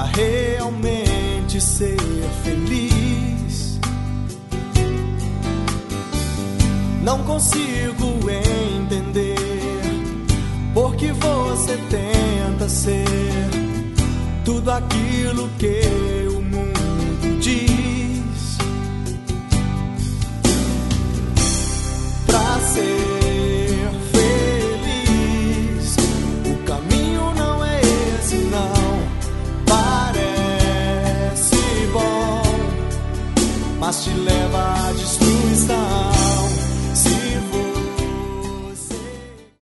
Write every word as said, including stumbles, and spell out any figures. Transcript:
realmente ser feliz. Não consigo entender porque você tenta ser tudo aquilo que